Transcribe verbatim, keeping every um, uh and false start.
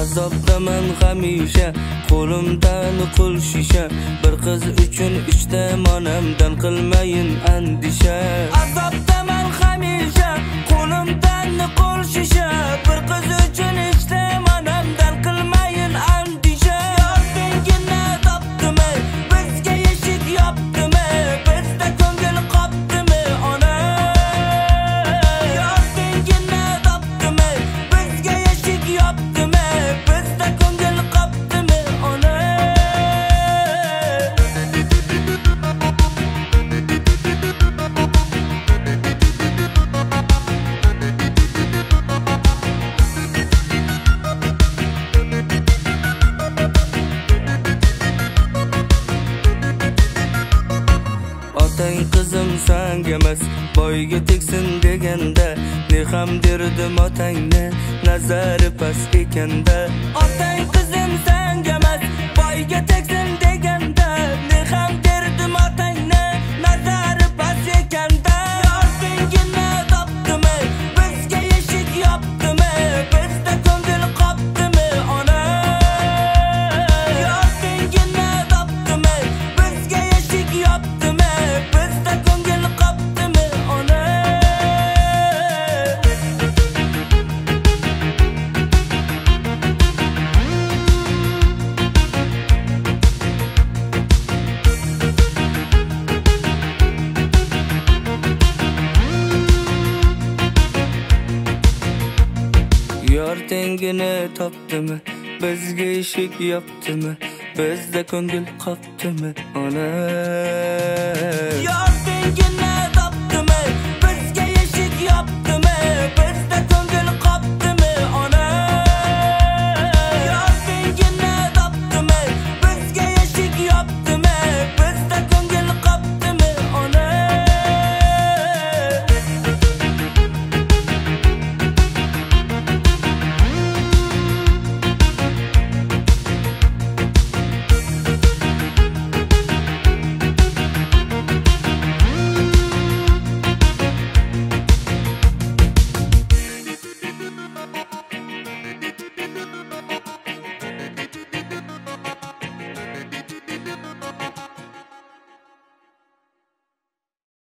Azobdaman hamisha, qo'limdan qo'l shisha. Bir qiz uchun ichdim onamdan qilmayin andisha. Azobdaman hamisha, qo'limdan qo'l shisha. Bir qiz uchun ichdim onamdan qilmayin andisha. Yordingina topdimi, bizga eshik yopdimi, bizda ko'ngil qopdimi ona? Yordingina topdimi, bizga eshik yopdimi, bizda ko'ngil qopdimi ona? Otang qizim sanga emas, boyga tegsin deganda, ne ham derdim otangni, nazari past ekanda. Otang qizim sanga emas, boyga tegsin deganda, ne ham derdim otangni, nazari past ekanda. Yordingina topdimi, bizga eshik yopdimi, bizda ko'ngil qopdimi ona? Yordingina topdimi, bizga eshik yopdimi, bizda ko'ngil qopdimi ona? Yordingina topdimi, bizga eshik yopdimi, bizda ko'ngil qopdimi ona?